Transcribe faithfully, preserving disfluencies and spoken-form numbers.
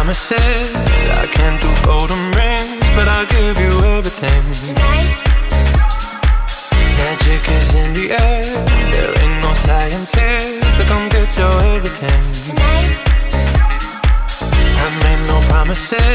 promises. I can't do golden rings, but I'll give you everything. Tonight, magic is in the air. There ain't no science here to come get your everything. tonight, I've made no promises,